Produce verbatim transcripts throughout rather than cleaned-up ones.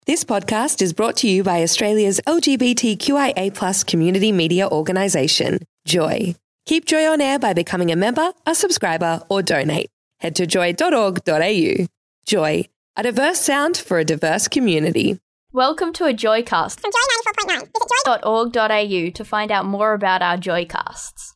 This podcast is brought to you by Australia's L G B T Q I A plus community media organisation, Joy. Keep Joy on air by becoming a member, a subscriber, or donate. Head to joy dot org dot a u. Joy, a diverse sound for a diverse community. Welcome to a Joycast from Joy ninety-four point nine. Visit joy dot org dot a u to find out more about our Joycasts.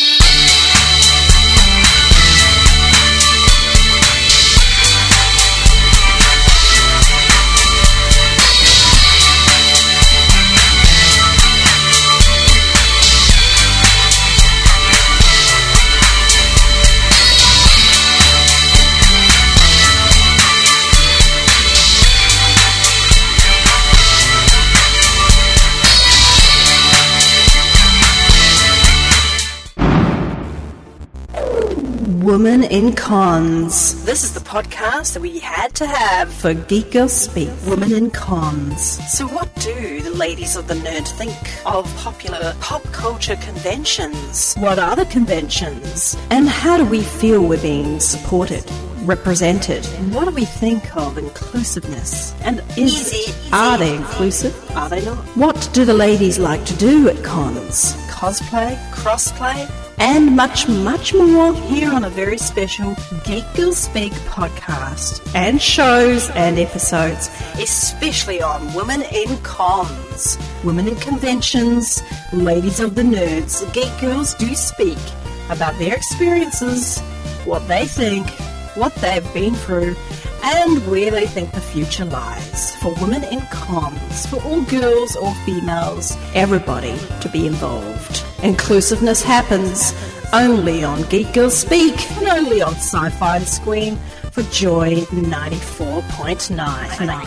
Woman in Cons. This is the podcast that we had to have For Geek Girl Speak, Women in Cons. So what do the ladies of the nerd think of popular pop culture conventions? What are the conventions? And how do we feel we're being supported, represented? And what do we think of inclusiveness? And is, Easy, easy. Are they inclusive? Are they not? What do the ladies like to do at cons? Cosplay, crossplay, And much, much more here on a very special Geek Girl Speak podcast, and shows and episodes. especially on Women in Cons. Women in conventions, ladies of the nerds, Geek girls do speak about their experiences, what they think, what they've been through, and where they think the future lies. For Women in Cons, for all girls or females, everybody to be involved. Inclusiveness happens only on Geek Girl Speak. and only on Sci-Fi and Scream for Joy ninety-four point nine.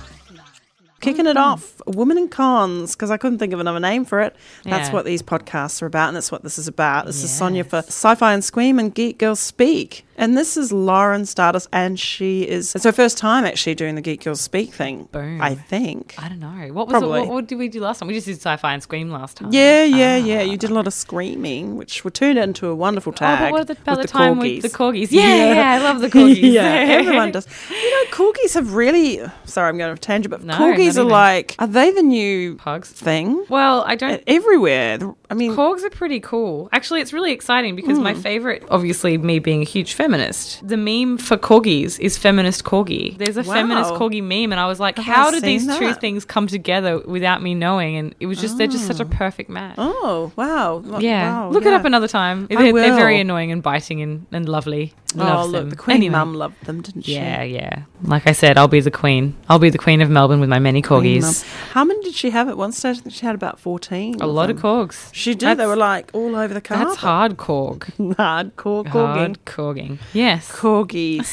Kicking it off, Women in Cons, because I couldn't think of another name for it. That's Yeah. what these podcasts are about, and that's what this is about. This is Yes. Sonia for Sci-Fi and Scream and Geek Girls Speak. And this is Lauren Stardust, and she is, it's her first time actually doing the Geek Girls Speak thing, Boom. I think. I don't know. What was Probably. it? What, what did we do last time? We just did sci-fi and scream last time. Yeah, yeah, yeah. Ah. You did a lot of screaming, which would turn into a wonderful Oh, tag but what about the, with the the time corgis. with the corgis? Yeah, yeah, I love the corgis. yeah, everyone does. You know, corgis have really, sorry, I'm going to tangent, but No, corgis not are even. like, are they the new Pugs. thing? Well, I don't. Everywhere. I mean, Corgs are pretty cool. Actually, it's really exciting because my Hmm. favorite, obviously me being a huge feminist, the meme for corgis is feminist corgi. There's a Wow. feminist corgi meme, and I was like, Have how I did seen these two that? things come together without me knowing? And it was just, they're just such a perfect match. oh, wow. Yeah, Wow, look yeah. it up another time. I They're, they're will. very annoying and biting and, and lovely. Oh, Loves look, them. the Queen Anyway. Mum loved them, didn't she? Yeah, yeah. Like I said, I'll be the queen. I'll be the queen of Melbourne with my many Queen Mum. corgis. How many did she have at one stage? I think she had about fourteen. A lot of them. corgs. She did. They That's- were like all over the carpet. That's hard corg. Hardcore corging. Hard corging. Yes. Corgis.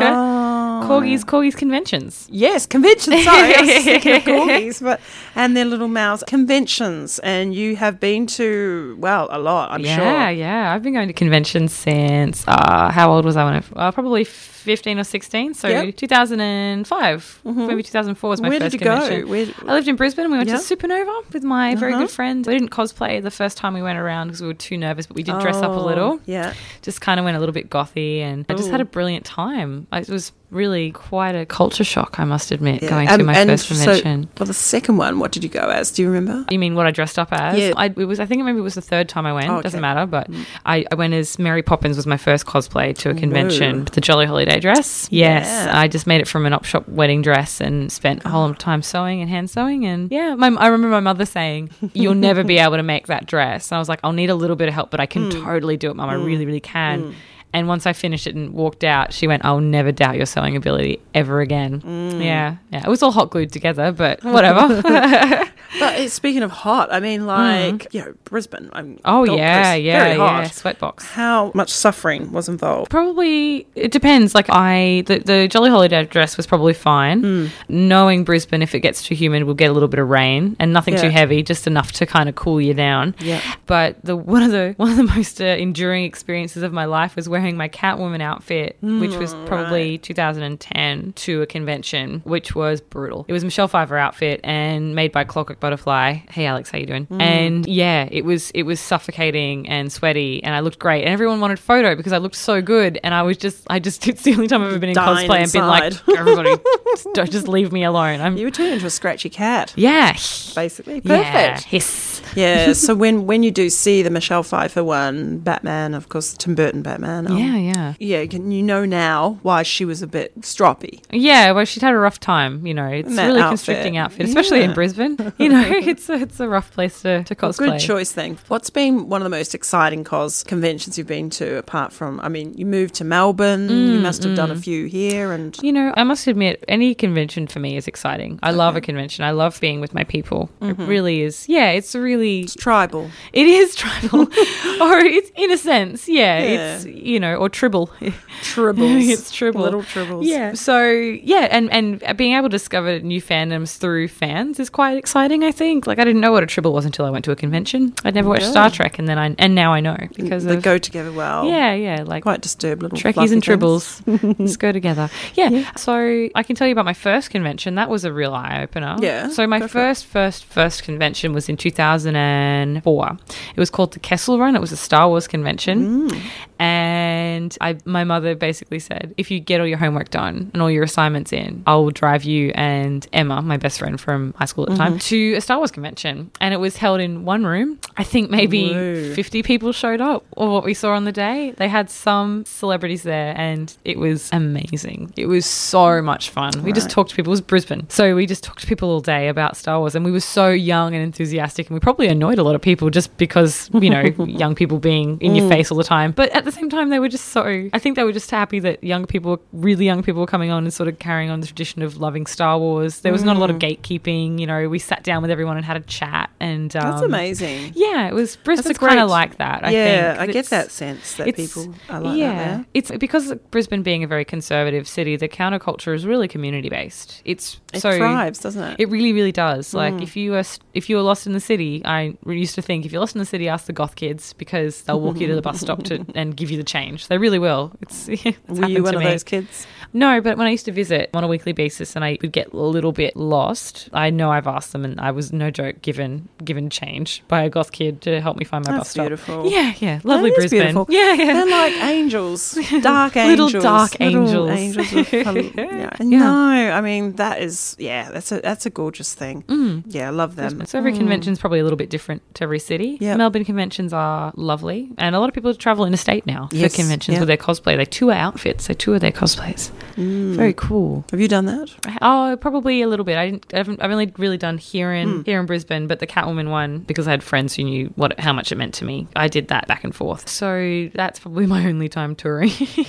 oh. Corgis, corgis conventions. Yes, conventions. Sorry, I was just thinking of corgis, but and their little mouths. Conventions, and you have been to well a lot, I'm yeah, sure. yeah. I've been going to conventions since, uh, how old was I when I, uh, probably fifteen or sixteen. So Yep. two thousand five, maybe two thousand four was my Where first did you go? convention. Where- I lived in Brisbane and we went Yeah. to Supernova with my very Uh-huh. good friend. We didn't cosplay the first time we went around because we were too nervous, but we did dress up a Oh, little. Yeah. Just kind of went a little bit gothy, and I just Ooh. had a brilliant time. It was really quite a culture shock, I must admit, Yeah. going Um, to my and first convention. So, for the second one, what did you go as? Do you remember? You mean what I dressed up as? Yeah. I, it was. I think maybe it was the third time I went. Oh, okay. Doesn't matter. But I, I went as Mary Poppins was my first cosplay to a convention. Whoa. The Jolly Holiday dress. Yes, Yeah. I just made it from an op shop wedding dress and spent a whole lot of time sewing and hand sewing. And yeah, my, I remember my mother saying, "You'll never be able to make that dress." And I was like, "I'll need a little bit of help, but I can Hmm. totally do it, Mum. I really, really can." And once I finished it and walked out, she went, "I'll never doubt your sewing ability ever again." Mm. Yeah, yeah. It was all hot glued together, but whatever. But it's, speaking of hot, I mean, like, you know, Brisbane. I'm Mm. Oh Gold yeah, Coast, yeah, very hot. yeah. Sweatbox. How much suffering was involved? Probably it depends. Like I, the, the Jolly Holiday dress was probably fine. Hmm. Knowing Brisbane, if it gets too humid, we'll get a little bit of rain and nothing Yeah. too heavy, just enough to kind of cool you down. Yeah. But the one of the one of the most uh, enduring experiences of my life was wearing my Catwoman outfit, which was probably two thousand ten, to a convention, which was brutal. It was a Michelle Pfeiffer outfit and made by Clockwork butterfly. Hey Alex, how you doing? Mm. And yeah, it was it was suffocating and sweaty, and I looked great, and everyone wanted photo because I looked so good, and I was just I just it's the only time I've ever been in Dying cosplay inside. and been like, everybody, just, don't just leave me alone. I'm You were turned into a scratchy cat, yeah, basically. yeah, Perfect. hiss. Yeah, so when, when you do see the Michelle Pfeiffer one, Batman, of course, Tim Burton Batman. um, Yeah, yeah. Yeah, you can- you know now why she was a bit stroppy. Yeah, well, she'd had a rough time. You know, it's In a that really outfit. constricting outfit, especially in Yeah. Brisbane. You know, it's a, it's a rough place to, to cosplay. Good choice thing. What's been one of the most exciting cos conventions you've been to, apart from, I mean, you moved to Melbourne, you must have done a few here, and You know, I must admit, any convention for me is exciting. I love a convention. I love being with my people. It really is. Yeah, it's really... it's tribal. It is tribal. Or it's, in a sense, yeah, Yeah. it's, you know, or tribble. Tribbles. It's tribble. Little tribbles. Yeah. So, yeah, and, and being able to discover new fandoms through fans is quite exciting, I think. Like, I didn't know what a tribble was until I went to a convention. I'd never watched Yeah. Star Trek, and then I and now I know because They of... go together well. Yeah, yeah, like Quite disturbed little Trekkies fluffy and things. tribbles just go together. Yeah. So I can tell you about my first convention. That was a real eye opener. Yeah, So my go for first, first, first convention was in two thousand four. It was called the Kessel Run. It was a Star Wars convention. Mm. And I, my mother basically said, if you get all your homework done and all your assignments in, I will drive you and Emma, my best friend from high school at the Mm-hmm. time, to a Star Wars convention. And it was held in one room. I think maybe Whoa. fifty people showed up, or what we saw on the day. They had some celebrities there, and it was amazing. It was so much fun. We just Right. talked to people. It was Brisbane. So we just talked to people all day about Star Wars, and we were so young and enthusiastic, and we probably annoyed a lot of people just because, you know, young people being in your face all the time. But at the same time, they were just so, I think they were just happy that young people, really young people were coming on and sort of carrying on the tradition of loving Star Wars. There was not a lot of gatekeeping, you know, we sat down with everyone and had a chat. And um, That's amazing. yeah, it was, Brisbane's great- kind of like that, I yeah, think. I get It's- that sense that it's- people are like yeah, that there. it's because Brisbane being a very conservative city, the counterculture is really community based. It's It so thrives, doesn't it? It really, really does. Mm. Like if you were if you were lost in the city, I used to think if you're lost in the city, ask the goth kids because they'll walk you to the bus stop to and give you the change. They really will. It's, it's Were happened you one to of me. those kids? No, but when I used to visit on a weekly basis and I would get a little bit lost, I know I've asked them, and I was no joke given given change by a goth kid to help me find my That's bus stop. beautiful. Yeah, yeah, lovely That is Brisbane. beautiful. Yeah, yeah. They're like angels, dark Little angels, dark little angels. angels with, yeah. Yeah. No, I mean that is yeah, that's a that's a gorgeous thing. Mm. Yeah, I love them. So every convention's probably a little bit different to every city. Yep. Melbourne conventions are lovely, and a lot of people travel interstate now Yes, for conventions yep. with their cosplay. They tour outfits, they tour their cosplays. Very cool. Have you done that? Oh, probably a little bit. I didn't. I haven't, I've only really done here in Hmm. here in Brisbane, but the Catwoman one, because I had friends who knew what how much it meant to me. I did that back and forth. So that's probably my only time touring.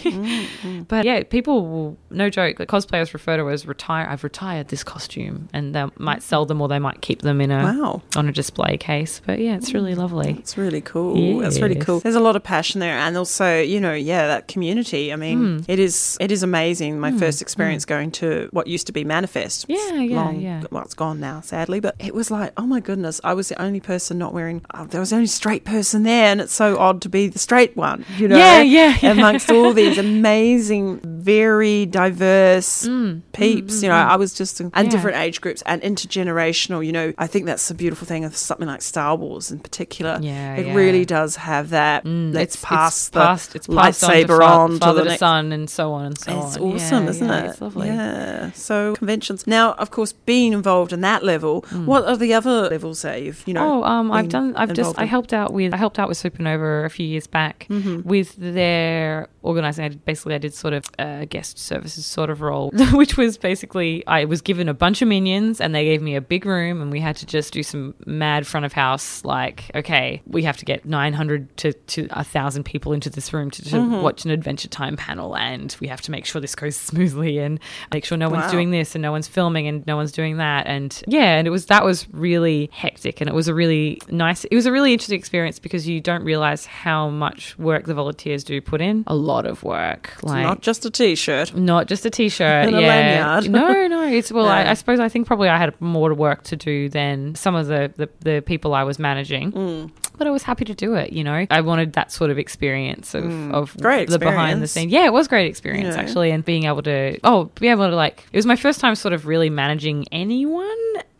But yeah, people will, no joke, the cosplayers refer to as retire. I've retired this costume, and they might sell them or they might keep them in a Wow. on a display case. But yeah, it's really lovely. It's really cool. That's really cool. Yes. There's a lot of passion there, and also, you know, yeah, that community. I mean, Hmm. it is it is amazing. My first experience going to what used to be Manifest. Yeah, yeah, Long- yeah. Well, it's gone now, sadly, but it was like, oh my goodness, I was the only person not wearing. Oh, there was the only straight person there, and it's so odd to be the straight one. You know, Yeah, yeah, yeah. amongst all these amazing, very diverse Mm. peeps. You know, I was just and Yeah. different age groups and intergenerational. You know, I think that's the beautiful thing of something like Star Wars in particular. Yeah, it yeah. really does have that. Mm, Let's it's, pass it's the passed, it's passed lightsaber on to, fa- on to father the to next. son, and so on and so It's on. awesome, Yeah, isn't yeah, it? It's lovely. Yeah. So conventions. Now, of course, being involved in that level, what are the other levels that you've you know? Mm. Oh, um, I've been done. I've just. involved I in? helped out with. I helped out with Supernova a few years back Mm-hmm. with their organising. I did, basically, I did sort of a guest services sort of role, which was basically I was given a bunch of minions and they gave me a big room and we had to just do some mad front of house. Like, okay, we have to get nine hundred to to a thousand people into this room to, to Mm-hmm. watch an Adventure Time panel, and we have to make sure this goes smoothly and make sure no one's Wow. doing this and no one's filming and no one's doing that. And yeah, and it was that was really hectic, and it was a really nice. It was a really interesting experience because you don't realize how much work the volunteers do put in. A lot of work, It's like not just a t-shirt. not just a t-shirt And a yeah. lanyard. no no it's well No. I, I suppose I think probably I had more work to do than some of the the, the people I was managing. Mm. But I was happy to do it, you know. I wanted that sort of experience of, of Great the behind the experience. scenes. Yeah, it was great experience Yeah. actually, and being able to oh, be able to like it was my first time sort of really managing anyone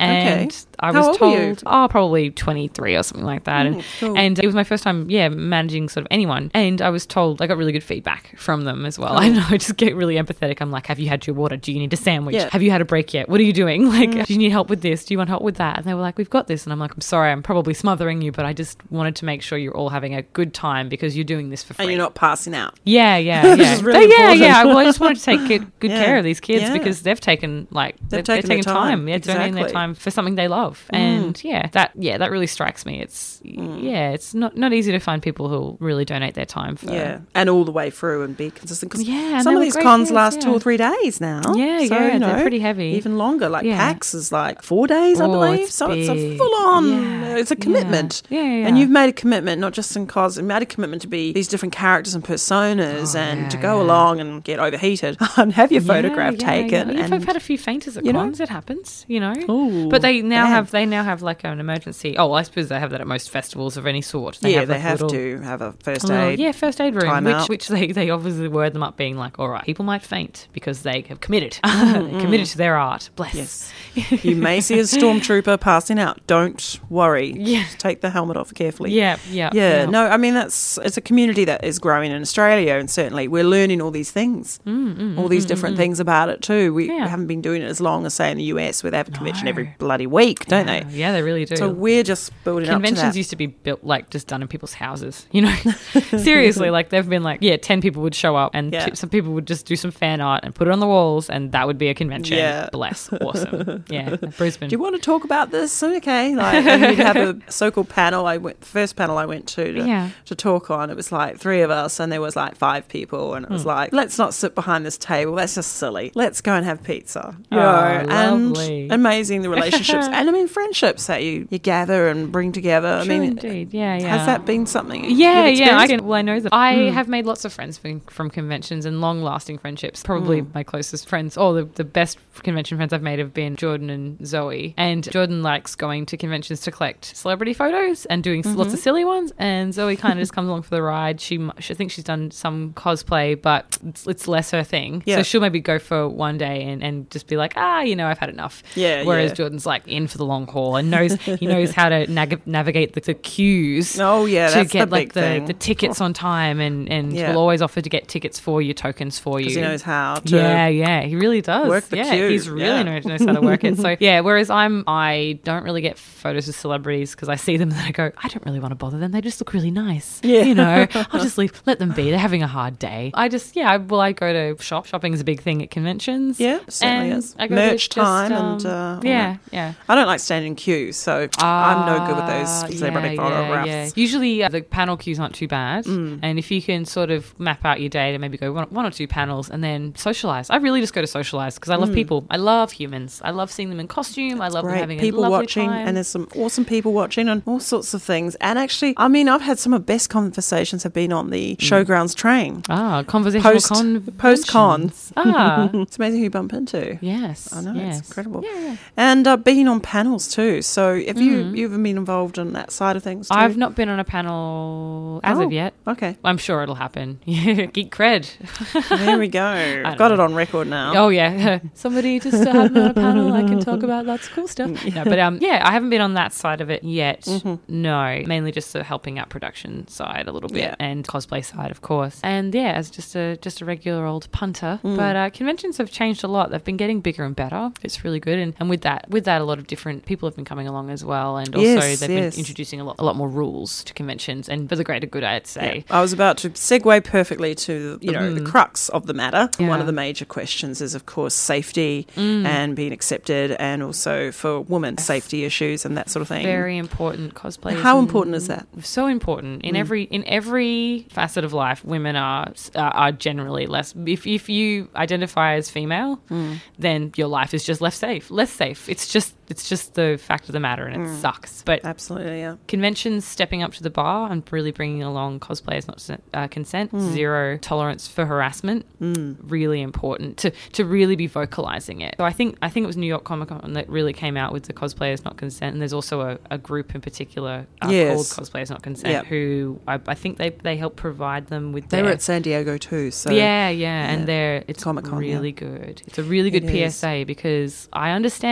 And Okay. I How was old were you? told, oh, probably twenty-three or something like that. and, cool. and it was my first time, yeah, managing sort of anyone. And I was told, I got really good feedback from them as well. I know, I just get really empathetic. I'm like, have you had your water? Do you need a sandwich? Yeah. Have you had a break yet? What are you doing? Like, do you need help with this? Do you want help with that? And they were like, we've got this. And I'm like, I'm sorry, I'm probably smothering you, but I just wanted to make sure you're all having a good time because you're doing this for free. And you're not passing out. Yeah, yeah, yeah. is really So, yeah, important. yeah. Well, I just wanted to take good, good Yeah. care of these kids Yeah. because they've taken like They've they're, taken they're their taking time. time. Yeah, donating their Exactly. time for something they love. And yeah, that yeah, that really strikes me. It's yeah, it's not not easy to find people who really donate their time for Yeah, and all the way through and be consistent. Because Yeah, and some they of were these great cons kids, last two yeah. or three days now. Yeah, so, yeah, you know, they're pretty heavy. even longer. Like Yeah. PAX is like four days, I Oh, believe. it's So it's a big. full on. Yeah, It's a commitment. Yeah, yeah, yeah. And you've made a commitment, not just in cos. You've made a commitment to be these different characters and personas, Oh, and yeah, to go yeah. along and get overheated and have your Yeah, photograph yeah, taken. Yeah. And I've had a few fainters at you know? cons. It happens, you know. Ooh, but they now damn. have they now have like an emergency. Oh, well, I suppose they have that at most festivals of any sort. yeah, have, they like, have little- to have a first a little- aid. yeah, first aid room, time which, out. which they, they obviously word them up being like, all right, people might faint because they have committed, committed to their art. Bless. Yes. You may see a stormtrooper passing out. Don't worry. Yeah. Just take the helmet off carefully. Yeah, yeah, Yeah, yeah. no, I mean, that's it's a community that is growing in Australia, and certainly we're learning all these things, Mm, all these different things about it too. We, Yeah. we haven't been doing it as long as, say, in the U S, where they have a convention every bloody week, don't Yeah, they? Yeah, they really do. So we're just building up to Conventions that. used to be built like just done in people's houses, you know. Seriously, like they've been like, yeah, ten people would show up, and Yeah. p- some people would just do some fan art and put it on the walls, and that would be a convention. Yeah. Bless, awesome. Yeah, Brisbane. Do you want to talk about this? Okay, like, and we'd have a so-called panel. I went the first panel I went to to, Yeah. to talk on. It was like three of us, and there was like five people, and it was Hmm. like, let's not sit behind this table. That's just silly. Let's go and have pizza. You Oh, know, lovely. and amazing the relationships, and I mean friendships that you you gather and bring together. I True mean, indeed. Yeah, yeah. has that been something? Yeah, you've yeah. I experienced? can, well, I know that I have made lots of friends from, from conventions and long-lasting friendships. Probably my closest friends, or the, the best convention friends I've made have been Jordan and Zoe. And Jordan likes going to conventions to collect celebrity photos and doing s lots of silly ones. And Zoe kind of just comes along for the ride. She, mu- she I think she's done some cosplay, but it's, it's less her thing. Yeah. So she'll maybe go for one day and, and just be like, ah, you know, I've had enough. Yeah, Whereas yeah. Jordan's like in for the long haul and knows he knows how to nag- navigate the, the queues. Oh, yeah, to that's get the like big the, thing. the tickets on time, and and Yeah. will always offer to get tickets for you, tokens for you. Because he knows how to. Yeah, yeah, he really does. work the yeah, queue. he's really Yeah. knows, knows how to work it. So yeah, whereas I'm, I don't really get photos of celebrities because I see them and I go, I don't really want to bother them. They just look really nice. Yeah. you know, I'll just leave, let them be. They're having a hard day. I just yeah, I, well, I go to shop. Shopping is a big thing at conventions. Yeah, certainly and is. I go Merch to just, time um, and, uh, all yeah, that. yeah. I don't like standing in queues, so I'm no good with Ah, those celebrity yeah, photographs. Yeah, yeah. Usually uh, the panel queues aren't too bad. Mm. And if you can sort of map out your day to maybe go one, one or two panels and then socialise. I really just go to socialise because I love people. I love humans. I love seeing them in costume. I love them Mm. Great having people a lovely watching, time. and there's some awesome people watching, and all sorts of things. And actually, I mean, I've had some of the best conversations have been on the showgrounds train. ah, conversational Post- con. post-con. Ah, It's amazing who you bump into. yes. I know, yes. it's incredible. Yeah, yeah. And uh, being on panels too. So have you you ever been involved in that side of things too? I've not been on a panel as Oh, of yet. Okay, I'm sure it'll happen. Geek cred. there we go. I've don't got know. it on record now. Oh yeah, somebody just to have me on a panel. I can talk about lots of cool stuff. No, but um, yeah, I haven't been on that side of it yet. Mm-hmm. No, mainly just the helping out production side a little bit Yeah. and cosplay side, of course. And yeah, as just a just a regular old punter. Mm. But uh, conventions have changed a lot. They've been getting bigger and better. It's really good. And, and with that, with that, a lot of different people have been coming along as well. And also Yes, they've yes. been introducing a lot, a lot more rules to conventions, and for the greater good, I'd say. I was about to segue perfectly to you know the crux of the matter. Yeah. One of the major questions is, of course, safety and being accepted, and also for women, safety issues and that sort of thing. Very important cosplay. How important is that? So important in every in every facet of life. Women are are, are generally less. If if you identify as female, then your life is just less safe. Less safe. It's just it's just the fact of the matter, and it sucks. But Absolutely, yeah. conventions stepping up to the bar and really bringing along cosplayers, not uh, consent, zero tolerance for harassment, really important to to really be vocalizing it. So I think I think it was New York Comic Con that really came out with the cosplayers not consent, and there's also a, a group in particular uh, Yes. called Cosplayers Not Consent, Yep. who I, I think they they help provide them with They their were at San Diego too, so yeah, yeah, and they're it's Comic-Con, really yeah. good. It's a really good It P S A because I understand that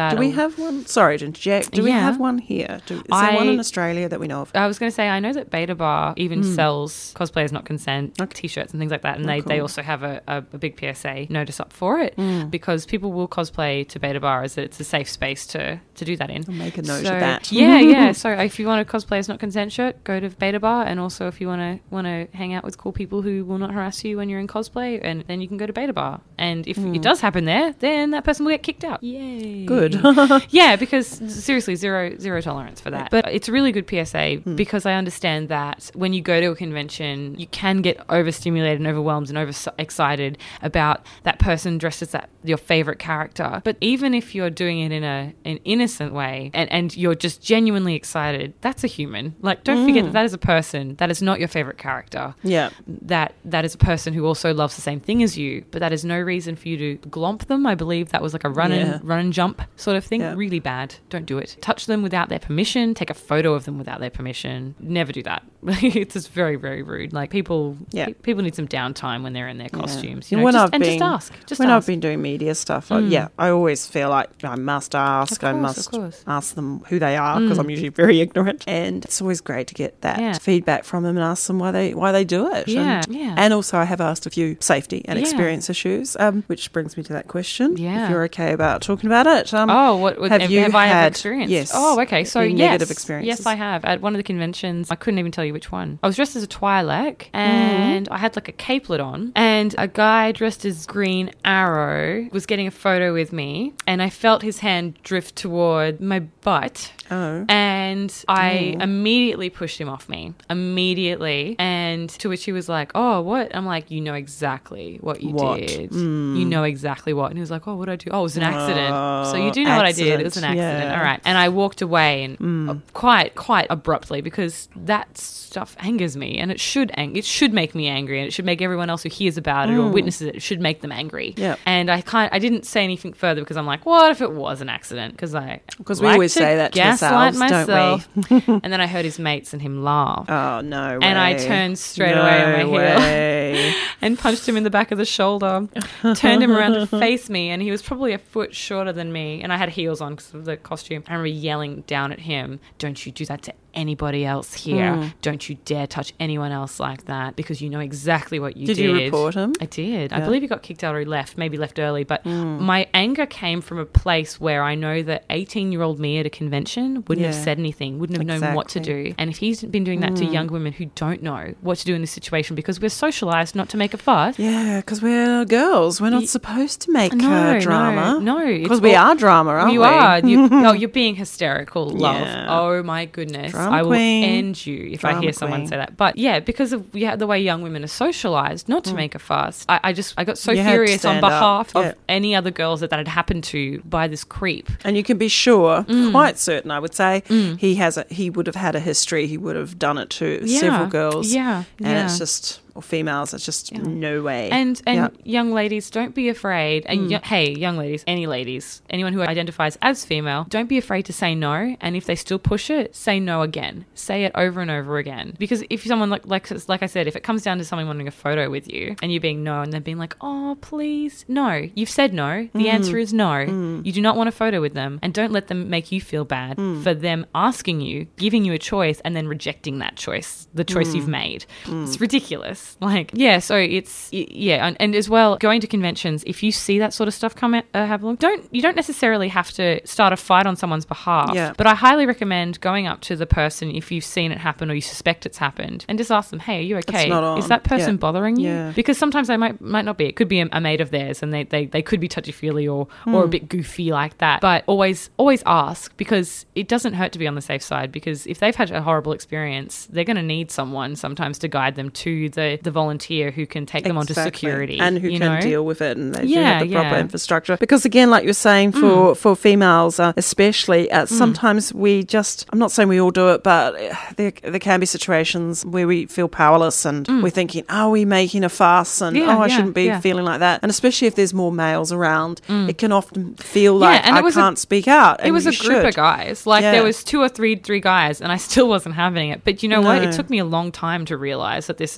that. Do we have one? Sorry to interject. Do we Yeah. have one here? Do, is I- there one in Australia that we know of? I was going to say, I know that Beta Bar even sells cosplayers not consent t-shirts and things like that, and they, they also have a, a, a big P S A notice up for it because people will cosplay to Beta Bar as it's a safe space to, to do that in. I'll make a note So, of that. Yeah, yeah. So if you want a cosplayers not consent shirt, go to Beta Bar, and also if you want to want to hang out with cool people who will not harass you when you're in cosplay, and then you can go to Beta Bar. And if it does happen there, then that person will get kicked out. Yay! Good. Yeah, because seriously, zero zero tolerance for that. But it's a really good P S A because I understand that when you go to a convention, you can get overstimulated and overwhelmed and over excited about that person dressed as that your favorite character. But even if you're doing it in a an innocent way and, and you're just genuinely excited, that's a human. Like, don't forget that that is a person. That is not your favorite character. Yeah. That that is a person who also loves the same thing as you, but that is no reason for you to glomp them. I believe that was like a run Yeah. and run and jump sort of thing. Yeah. Really bad. Don't do it. Touch them without their permission. Take a photo of them without their permission. Never do that. It's just very, very rude. Like, people Yeah. pe- people need some downtime when they're in their costumes. You And know, when just, I've and been, just ask. Just when ask. I've been doing media stuff, I, yeah, I always feel like I must ask. Of I course, must of course. ask them who they are because I'm usually very ignorant, and it's always great to get that Yeah. feedback from them and ask them why they why they do it. Yeah, and, yeah. and also I have asked a few safety and Yeah. experience issues, um, which brings me to that question. Yeah. If you're okay about talking about it. Um, Oh, what what- have have, you have I ever had- experienced? yes, Oh, okay. So any yes, negative experiences? Yes, I have. At one of the conventions, I couldn't even tell you which one. I was dressed as a Twi'lek, and I had like a capelet on, and a guy dressed as Green Arrow was getting a photo with me, and I felt his hand drift toward my butt. Oh. And I immediately pushed him off me. Immediately. And to which he was like, oh, what? I'm like, you know exactly what you What? did. You know exactly what. And he was like, oh, what did I do? Oh, it was an accident. so you do know what I did. It was an accident, accident. yeah. All right. And I walked away and uh, quite, quite abruptly because that stuff angers me, and it should ang- it should make me angry, and it should make everyone else who hears about it or witnesses it, it should make them angry. Yeah. And I can't, I didn't say anything further because I'm like, what if it was an accident? Because I 'Cause we like always say that to gaslight ourselves, don't we? myself. And then I heard his mates and him laugh. Oh, no way. And I turned straight no away on my heel way. and punched him in the back of the shoulder, turned him around to face me, and he was probably a foot shorter than me, and I had heels on because of the costume. I remember yelling down at him, don't you do that to anybody else here. Mm. Don't you dare touch anyone else like that because you know exactly what you Did did. you report him? I did. I Yeah. believe he got kicked out or he left, maybe left early, but Mm. my anger came from a place where I know that eighteen-year-old me at a convention wouldn't Yeah. have said anything, wouldn't have known what to Exactly. do. And if he's been doing that Mm. to young women who don't know what to do in this situation because we're socialised not to make a fuss. Yeah, because we're girls. We're not Y- supposed to make No, uh, no, drama. no, it's Because we all- are drama, aren't you we? are. You, oh, you're being hysterical, love. Yeah. Oh my goodness. Drama I will queen. end you if I Drama hear someone queen. say that. But yeah, because of yeah, the way young women are socialised, not to make a fuss, I, I just I got so You had to furious on stand up. behalf Yeah. of any other girls that that had happened to by this creep. And you can be sure, Mm. quite certain, I would say, he has a he would have had a history. He would have done it to Yeah. several girls. Yeah, and yeah. it's just or females. It's just no way. And and Yeah. young ladies, don't be afraid. And yo- hey, young ladies, any ladies, anyone who identifies as female, don't be afraid to say no. And if they still push it, say no again. Say it over and over again. Because if someone like like like I said, if it comes down to someone wanting a photo with you and you being no, and then being like, oh please, no, you've said no. The answer is no. You do not want a photo with them, and don't let them make you feel bad for them asking you, giving you a choice, and then rejecting that choice, the choice you've made. It's ridiculous. Like, yeah, so it's, y- yeah, and, and as well, going to conventions, if you see that sort of stuff come at, uh, have a look, don't, you don't necessarily have to start a fight on someone's behalf, Yeah. but I highly recommend going up to the person if you've seen it happen or you suspect it's happened and just ask them, hey, are you okay? not on. Is that person Yeah. bothering you? Yeah. Because sometimes they might might not be. It could be a, a mate of theirs and they, they, they could be touchy-feely or, Hmm. or a bit goofy like that, but always, always ask, because it doesn't hurt to be on the safe side, because if they've had a horrible experience, they're going to need someone sometimes to guide them to the, the volunteer who can take them onto Exactly. security. and who you can know? deal with it, and they do Yeah, have the proper yeah. infrastructure. Because again, like you're saying, for for females uh, especially, uh, sometimes we just, I'm not saying we all do it, but uh, there there can be situations where we feel powerless and we're thinking, are we making a fuss? And Yeah, oh, I yeah, shouldn't be yeah. feeling like that. And especially if there's more males around, it can often feel like and it I was a- can't speak out. It and was a you group should. of guys. Like Yeah. there was two or three three guys, and I still wasn't having it. But you know what? No. It took me a long time to realize that this is something like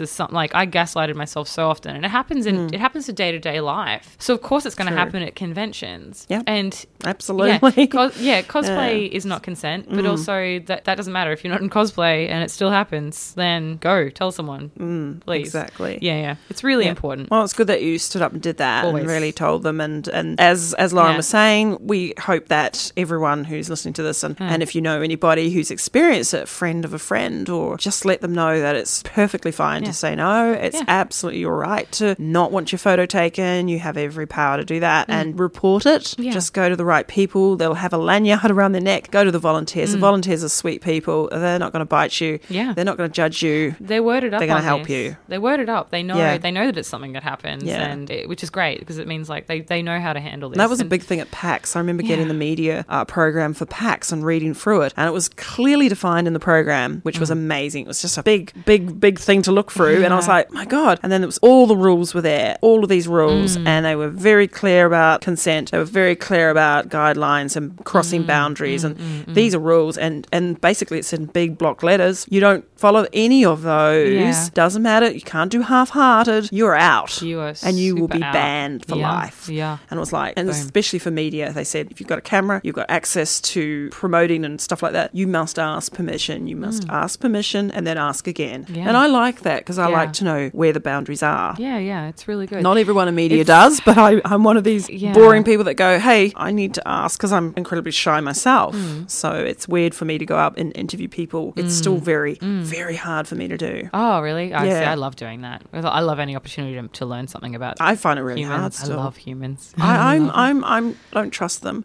like I gaslighted myself so often, and it happens in it happens to day to day life. So of course it's going to happen at conventions. Yeah, and absolutely. Yeah, cos- yeah cosplay Yeah. is not consent, but also that that doesn't matter if you're not in cosplay and it still happens. Then go tell someone, mm, please. Exactly. Yeah, yeah. It's really Yeah. important. Well, it's good that you stood up and did that Always. and really told them. And, and as as Lauren Yeah. was saying, we hope that everyone who's listening to this, and, and if you know anybody who's experienced it, friend of a friend, or just let them know that it's perfectly fine Yeah. to say no. It's Yeah. absolutely your right to not want your photo taken. You have every power to do that and report it. Yeah. Just go to the right people. They'll have a lanyard around their neck. Go to the volunteers. The volunteers are sweet people. They're not going to bite you. Yeah. They're not going to judge you. They're worded up. They're gonna on help this. you. They're worded up. They know. Yeah. They know that it's something that happens, Yeah. and it, which is great because it means like they, they know how to handle this. And that was a And- big thing at PAX. I remember getting Yeah. the media uh, program for PAX and reading through it, and it was clearly defined in the program, which Mm. was amazing. It was just a big, big, big thing to look through, and I was Yeah. like, my God. And then it was all the rules were there, all of these rules, Mm. and they were very clear about consent. They were very clear about guidelines and Mm. crossing boundaries, and these are rules. And, and basically it's in big block letters. You don't follow any of those. Yeah. Doesn't matter. You can't do half-hearted. You're out. You are and you will super be out. banned for Yeah. life. Yeah. And it was like, and Boom. especially for media, they said, if you've got a camera, you've got access to promoting and stuff like that, you must ask permission. You must ask permission and then ask again. Mm. Yeah. And I like that because I Yeah. like to know where the boundaries are. Yeah, yeah. It's really good. Not everyone in media It's- does, but I, I'm one of these Yeah. boring people that go, hey, I need to ask because I'm incredibly shy myself. Mm. So it's weird for me to go up and interview people. It's still very, very hard for me to do. Oh, really? I Yeah. see. I love doing that. I love any opportunity to, to learn something about I find it really humans. hard I still. love humans. I, I'm, I'm, I'm, don't trust them.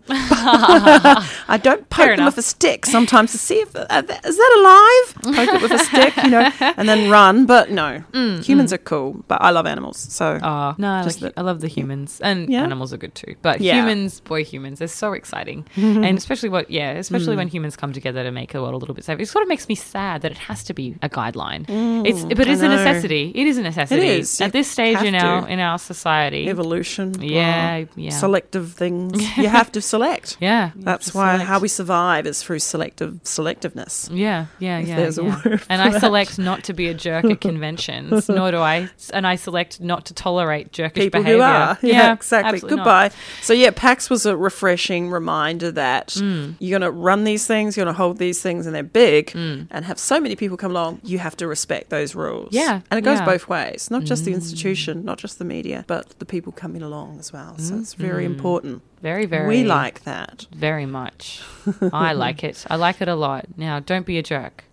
I don't poke Fair them enough. with a stick sometimes to see if, uh, th- is that alive? Poke it with a stick, you know, and then run. But no, humans are cool, but I love animals. So Oh, no, I, Just like, that- I love the humans. And Yeah. animals are good too. But Yeah. humans, boy, humans, they're so exciting. And especially what, yeah, especially when humans come together to make the world a little bit safer. It sort of makes me sad that it has to be a guideline. it's But I it's a know. necessity. It is a necessity. It is. At You this stage have in our to. in our society. evolution, Yeah, oh, yeah. selective things. You have to select. Yeah. That's Just why select. how we survive is through selective selectiveness. Yeah, yeah, If yeah. there's a yeah. word and for I that. select not to be a jerk at conventions, nor do I, and I select not to tolerate jerkish People behavior. who are. Yeah, exactly. absolutely not. Goodbye. So, yeah, PAX was a refreshing reminder that Mm. you're going to run these things, you're going to hold these things, and they're big, Mm. and have so many people come along, you have to respect those rules. Yeah, And it goes yeah. both ways, not just the institution, not just the media, but the people coming along as well. So it's very important. Very, very. We like that. Very much. I like it. I like it a lot. Now, don't be a jerk.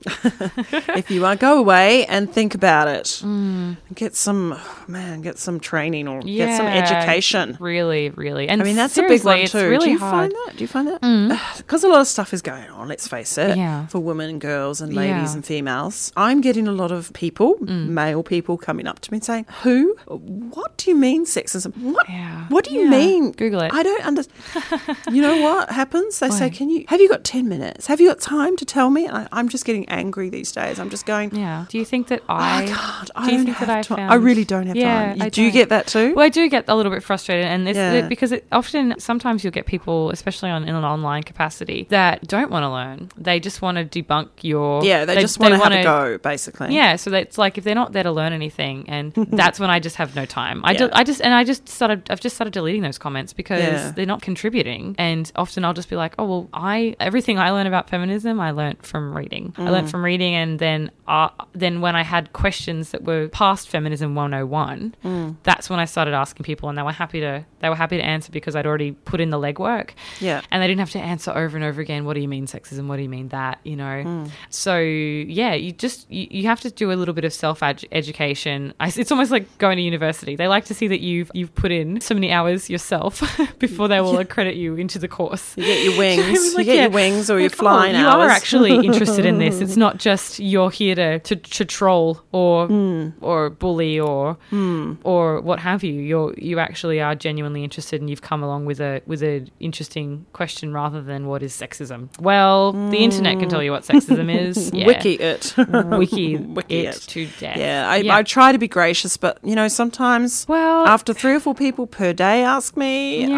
If you want, go away and think about it. Mm. Get some, oh, man, get some training or get some Yeah, education. Really, really. And I mean, that's a big seriously, one it's too. really Do you hard. find that? Do you find that? Because a lot of stuff is going on, let's face it, Yeah. for women and girls and ladies Yeah. Mm. and females. I'm getting a lot of people, male people, coming up to me and saying, who? What do you mean sexism? What? Yeah. What do you Yeah. mean? Google it. I don't understand. You know what happens? They say, What? can you, have you got ten minutes? Have you got time to tell me? I, I'm just getting angry these days. I'm just going, Yeah. Do you think that I I? can't. I do you don't think have that I time. found? I really don't have Yeah, time. You- I do you don't. get that too? Well, I do get a little bit frustrated, and this Yeah. because it often sometimes you'll get people, especially on in an online capacity, that don't want to learn. They just want to debunk your. Yeah, they, just want to have wanna- a go, basically. Yeah, so that's like if they're not there to learn anything, and that's when I just have no time. I, Yeah. de- I just and I just started. I've just started deleting those comments because Yeah. they're not contributing. And often I'll just be like, oh well, I everything I learn about feminism, I learnt from reading. I Mm. learnt from reading, and then uh, then when I had questions that were past feminism one oh one, Mm. that's when I started asking people, and they were happy to they were happy to answer because I'd already put in the legwork. Yeah. And they didn't have to answer over and over again, what do you mean sexism? What do you mean that? You know? Mm. So, yeah, you just, you, you have to do a little bit of self-education. I, it's almost like going to university. They like to see that you've you've put in so many hours yourself before they will accredit you into the course. You get your wings. I mean, you like, get yeah, your wings or your like, flying oh, you hours. are actually interested in this. It's not just you're here to, to, to troll or Mm. or bully or or what have you. You're you actually are genuinely interested, and you've come along with a with an interesting question rather than what is sexism. Well, the internet can tell you what sexism is. Yeah. Wiki it. Wiki, Wiki it, it. to death. Yeah, I, I try to be gracious, but, you know, sometimes Well- after three or four people per day ask me, Yeah. I'm like,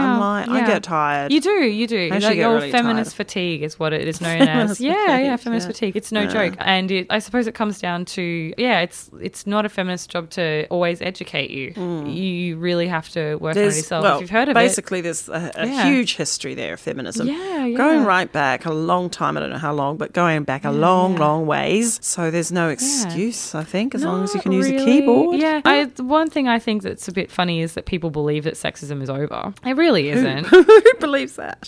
I, I Yeah. get tired. You do, you do. I actually Like, get your really feminist tired. fatigue is what it is known as. Feminist Yeah, fatigue, yeah, feminist yeah. fatigue. It's no Yeah. joke, and it, I suppose it comes down to yeah, it's it's not a feminist job to always educate you. You really have to work on it There's, yourself. well, if you've heard of basically, there's a, a Yeah. huge history there of feminism. Yeah, yeah. Going right back a long time, I don't know how long, but going back a long, yeah. long ways. So there's no excuse, I think, it, as long as you Not can use a really. keyboard. Yeah, I, the one thing I think that's a bit funny is that people believe that sexism is over. It really isn't. Who believes that?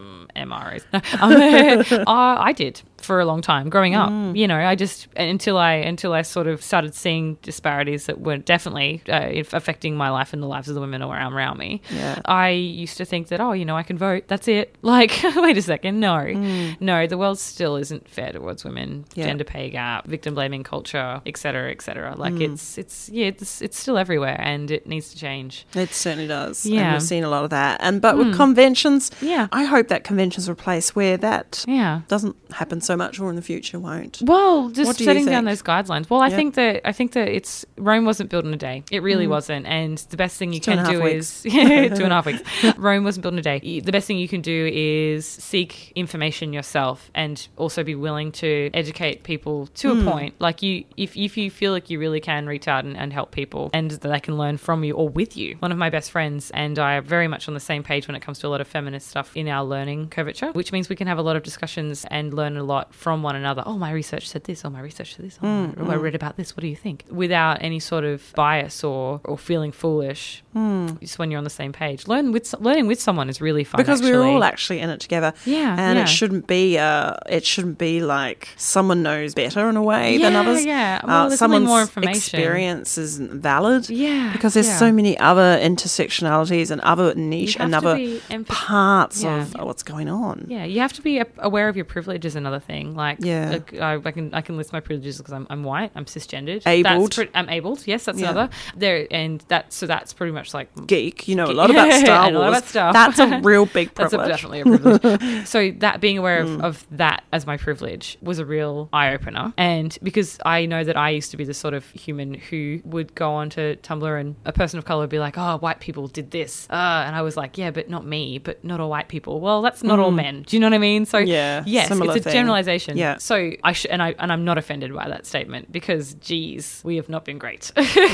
M R As. No, um, I, I did for a long time growing up. Mm. You know, I just until I until I sort of started seeing disparities that were definitely uh, if affecting my life and the lives of the women around around me. Yeah. I used to think that oh, you know, I can vote. That's it. Like, wait a second, no, Mm. no, the world still isn't fair towards women. Yeah. Gender pay gap, victim blaming culture, et cetera, et cetera. Like Mm. it's it's yeah, it's it's still everywhere, and it needs to change. It certainly does. And Yeah. we've seen a lot of that. And but with conventions, Yeah. I hope that conventions replace where that Yeah. doesn't happen so much, or in the future won't. Well, just What do you setting down think? those guidelines. Well, I Yeah. think that I think that it's Rome wasn't built in a day. It really wasn't, and the best thing you Two and can a half do weeks. is two and a half weeks. Rome wasn't built in a day. Y- The best thing you can do is seek information yourself, and also be willing to educate people to a point. Like you, if if you feel like you really can reach out and, and help people, and that they can learn from you or with you. One of my best friends and I are very much on the same page when it comes to a lot of feminist stuff in our learning curvature, which means we can have a lot of discussions and learn a lot from one another. Oh, my research said this. Oh, my research said this. Oh, Mm, I read about this. What do you think? Without any sort of bias or, or feeling foolish. Mm. Just when you're on the same page. Learn with so- learning with someone is really fun. Because we're actually. all actually in it together. Yeah, And yeah. it shouldn't be uh it shouldn't be like someone knows better in a way than Yeah, others. yeah. Uh, Well, there's someone's something more information. experience isn't valid. Yeah, Because there's yeah. so many other intersectionalities and other niche You and have to other be empath- parts Yeah. of what's going on. Yeah, you have to be a- aware of your privilege is another thing. Like, Yeah. like, I, I can I can list my privileges because I'm, I'm white, I'm cisgendered, Abled. That's pre- I'm abled. Yes, that's Yeah. another. There and that so that's pretty much like Geek, you know a lot about Star I know Wars. about stuff. That's a real big That's privilege. a, definitely a privilege. So that being aware Mm. of, of that as my privilege was a real eye opener. And because I know that I used to be the sort of human who would go onto Tumblr and a person of color would be like, "Oh, white people did this," uh, and I was like, "Yeah, but not me, but not all white people." Well, that's not all men. Do you know what I mean? So Yeah, yes, similar it's a thing. generalization. Yeah. So I sh- and I and I'm not offended by that statement because, geez, we have not been great.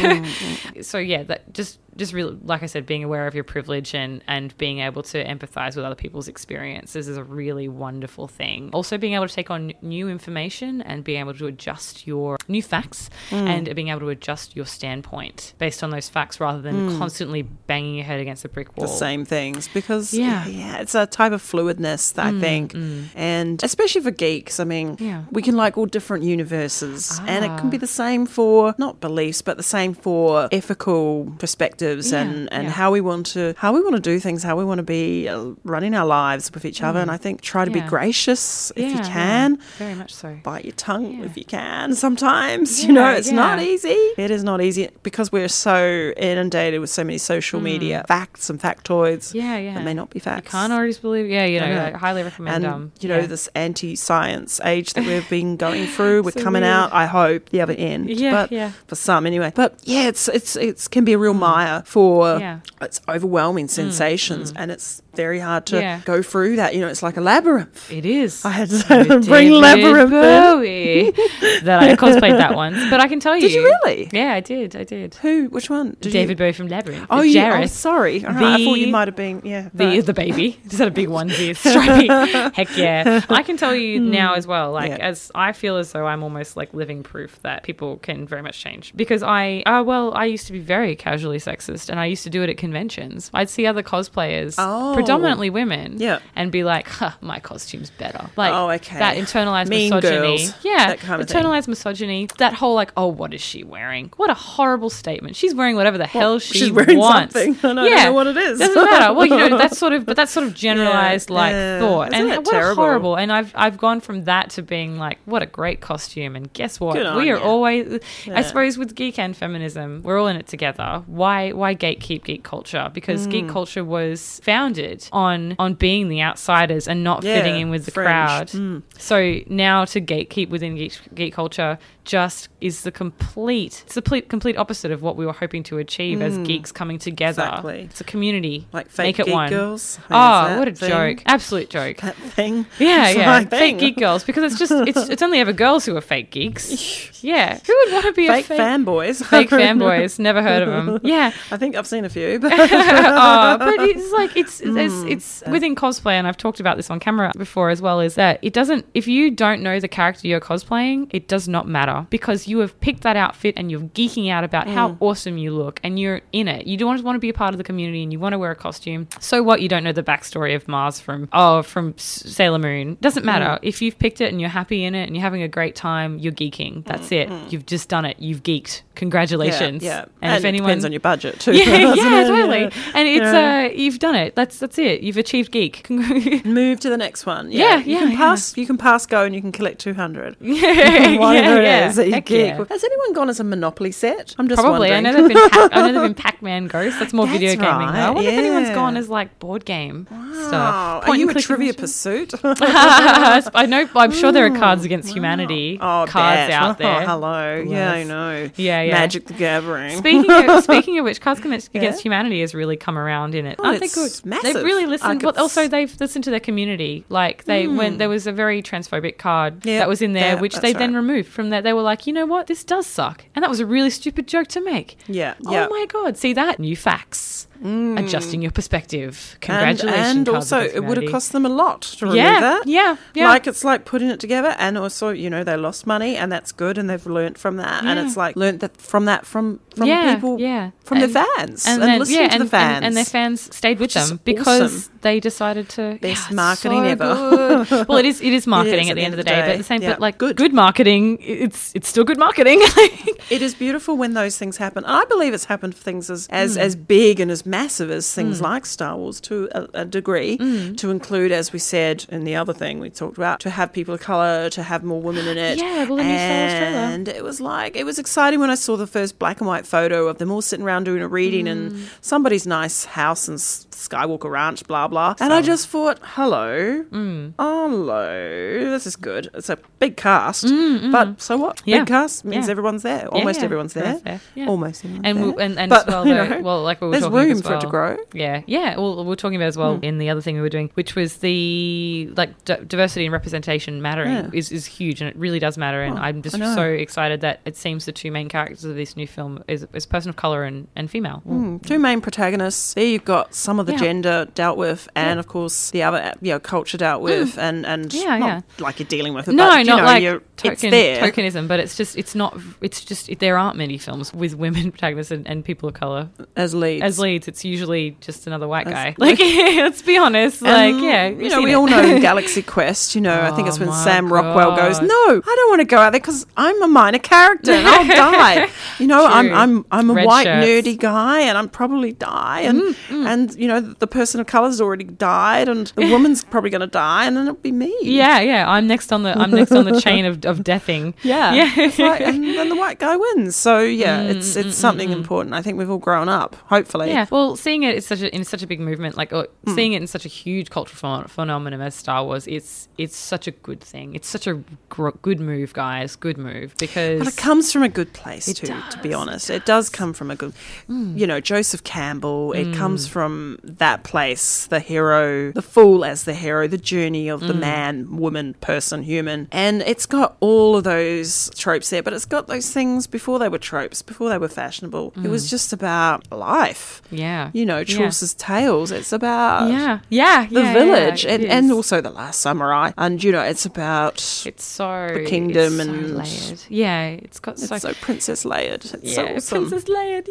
So yeah, that just just really, like I said, being aware of your privilege and and being able to empathize with other people's experiences is a really wonderful thing. Also, being able to take on new information and being able to adjust your new facts and being able to adjust your standpoint based on those facts rather than constantly banging your head against a brick wall. The same things because Yeah. yeah, it's a type of fluidness that I think, and especially for geeks. I mean, Yeah. we can like all different universes, and it can be Ah. the same for not beliefs, but the same for ethical perspectives Yeah, and and yeah. how we want to how we want to do things, how we want to be uh, running our lives with each other. And I think try to be Mm. Yeah. gracious if you Yeah, can. yeah, very much so. Bite your tongue Yeah. if you can. Sometimes, you know, Yeah, it's not yeah. easy. It is not easy because we're so inundated with so many social media facts and factoids Mm. Yeah, yeah. that may not be You facts. can't always believe. Yeah, you know, I know. I highly recommend. And um, you know yeah. this anti-science age that we've been going through, we're So coming weird. out. I hope the other end, Yeah, but yeah. for some anyway. But yeah, it's it's it's can be a real mire for Yeah. it's overwhelming sensations, and it's very hard to Yeah. go through that. You know, it's like a labyrinth. It is. I had to With bring David labyrinth in. Bowie. That I cosplayed that once, but I can tell you. Did you really? Yeah, I did. I did. Who? Which one? Did David You? Bowie from Labyrinth. Oh, the you, oh, Jareth. sorry. All right, I thought you The- might have been. Yeah. The right. the baby just had a big onesie, stripy. Heck yeah! I can tell you now as well. Like Yeah. as I feel as though I'm almost like living proof that people can very much change. Because I, uh, well, I used to be very casually sexist, and I used to do it at conventions. I'd see other cosplayers, Oh. predominantly women, Yeah. and be like, huh, "My costume's better." Like, Oh, okay. that internalized Mean misogyny. Girls, Yeah, that kind of thing. internalized misogyny. That whole like, "Oh, what is she wearing?" What a horrible statement. She's wearing whatever the hell she she's wearing wants. something. I don't know what it is. Doesn't matter. Well, you know, that's sort of, but that's sort of generalized Yeah, like yeah. thought, Isn't and that what terrible? a horrible. And I've I've gone from that to being like, what a great costume. And guess what? Good on We are ya. always, Yeah. I suppose, with geek and feminism, we're all in it together. Why why why gatekeep geek culture? Because geek culture was founded on on being the outsiders and not Yeah, fitting in with the fringe. crowd. Mm. So now to gatekeep within geek, geek culture just is the complete it's the complete, complete opposite of what we were hoping to achieve as geeks coming together. Exactly. It's a community. Like fake Make it geek one. girls. Oh, There's what a that thing. joke. Absolute joke. That thing. Yeah, It's yeah. my thing. Fake geek girls, because it's just it's it's only ever girls who are fake geeks. Yeah. Who would want to be Fake a fake fanboys. fake fanboys? Never heard of them. Yeah. I think I've seen a few. But Oh, but it's like it's it's, Mm. it's within cosplay, and I've talked about this on camera before as well, is that it doesn't, if you don't know the character you're cosplaying, it does not matter, because you have picked that outfit and you're geeking out about Mm. how awesome you look and you're in it. You don't want to be a part of the community and you want to wear a costume. So what, you don't know the backstory of Mars from oh from S- Sailor Moon. Doesn't matter. Mm. If you've picked it and you're happy in it and you're having a great time, you're geeking. That's it. You've just done it. You've geeked. Congratulations. Yeah, yeah. And, And, if it anyone depends on your budget too. yeah, doesn't yeah, it? totally. Yeah. And it's Yeah. uh, you've done it. That's that's it. You've achieved geek. Move to the next one. Yeah, you yeah, can yeah. pass. You can pass go, and you can collect two hundred. yeah, Whatever yeah, it is that you Heck geek. yeah. Has anyone gone as a Monopoly set? I'm just Probably. I wondering. know they've been. Pac- I know they've been Pac-Man Ghosts. That's more That's video gaming. right, Though. I wonder if anyone's yeah. gone as like board game stuff. Wow. Are Point you and a click Trivia adventure. Pursuit? I know. I'm sure there are Cards Against Humanity Oh, cards bet. out there. Oh, hello. Yeah, I Yes. know. Yeah, yeah. Magic the Gathering. Speaking of, speaking of which, Cards Against Yeah. Humanity has really come around in it. Oh, Aren't they it's good? massive. They've really listened. Like But also, it's- they've listened to their community. Like they, when there was a very transphobic card Yep, that was in there, that- which that's they then right. removed from that. They were like, you know what, this does suck, and that was a really stupid joke to make. Yeah, Oh yeah. my god! See that? New facts. Adjusting your perspective. And, Congratulations. and Cards also, Against it would have Humanity. cost them a lot to remove Yeah, that. yeah, yeah. Like, it's like putting it together, and also, you know, they lost money, and that's good, and they've learnt from that. And Yeah. it's like, learnt that from that from, from yeah, people, yeah. from And- their fans, and, then- listening yeah, to and, the fans. And, and their fans stayed with Which is them because awesome. they decided to Best yeah, marketing so ever. good. Well, it is it is marketing is at the end of the day, but at the same, Yeah, but like good. good marketing, it's it's still good marketing. It is beautiful when those things happen. And I believe it's happened for things as, as, as big and as massive as things like Star Wars to a, a degree, to include, as we said in the other thing we talked about, to have people of colour, to have more women in it. Yeah, well, the new Star Wars trailer. And it was like, it was exciting when I saw the first black and white photo of them all sitting around doing a reading in somebody's nice house in S- Skywalker Ranch, blah, blah. And I just thought, hello, hello, this is good. It's a big cast, but so what? Yeah. Big cast means Yeah. everyone's there. Almost yeah. everyone's there. Everyone's there, yeah. Almost everyone's and there. we, and, and But, as well, you though, know, well, like we were there's talking room as for it to well. grow. Yeah, yeah. Well, we we're talking about as well in the other thing we were doing, which was the like d- diversity and representation mattering Yeah. is, is huge, and it really does matter. And Oh, I'm just I know. so excited that it seems the two main characters of this new film is is a person of color and, and female. Mm, two main protagonists. There you've got some of the Yeah. gender dealt with, and Yeah. of course the other, you know, culture dealt with, and and Yeah, not yeah. like you're dealing with it. No, but, you not know, like you're, it's token, there. tokenism, but it's just it's not it's just there aren't many films with women protagonists and, and people of color as leads. as leads. It's usually just another white As- guy. Like, let's be honest. And, Like, yeah, you we've know, seen we it. all know Galaxy Quest. You know, I think it's Oh when my Sam Rockwell goes, God. "No, I don't want to go out there because I'm a minor character and I'll die." You know, I'm True. I'm I'm a Red white shirts. nerdy guy, and I'm probably die, and and you know the person of color's already died, and the woman's probably going to die, and then it'll be me. Yeah, yeah. I'm next on the I'm next on the chain of, of deathing. Yeah, Yeah. It's like, and then the white guy wins. So yeah, Mm, it's it's something important. I think we've all grown up. Hopefully, Yeah. Well, seeing it is such a, in such a big movement, like or Mm. seeing it in such a huge cultural phenom- phenomenon as Star Wars, it's it's such a good thing. It's such a gr- good move, guys. Good move because But it comes from a good place It too, to be does, honest. It does come from a good, you know, Joseph Campbell. It comes from that place, the hero, the fool as the hero, the journey of the man, woman, person, human. And it's got all of those tropes there, but it's got those things before they were tropes, before they were fashionable. It was just about life. yeah, You know, Yeah. Chaucer's Tales. It's about yeah, yeah, the yeah, village yeah, and, it and is. also The Last Samurai. And, you know, it's about... It's so the kingdom it's so and- layered. Yeah, it's got It's so, so Princess layered. It's yeah, so awesome. Princess layered.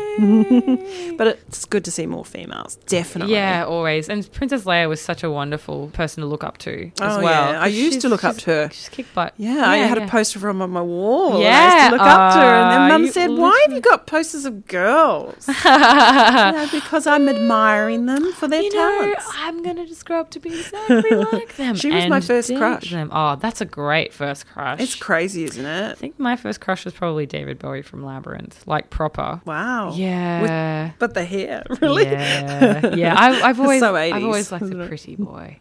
Yay! But it's good to see more females, definitely. Yeah, always. And Princess Leia was such a wonderful person to look up to as Oh, well. yeah. I 'Cause used she's- to look up she's- to her. She's kick butt. Yeah, I Yeah, had yeah. a poster of her on my wall. and I Yeah. used to look up to her. And Aw, then Mum you said, why have you got posters of girls? You know, because I'm admiring them for their You know, talents. I'm going to just grow up to be exactly like them. She was my and first date crush. Them. Oh, that's a great first crush. It's crazy, isn't I it? think my first crush was probably David Bowie from Labyrinth, like proper. Wow. Yeah. But the hair, really? Yeah, yeah. I, I've always, So I've eighties, always liked isn't a it? pretty boy.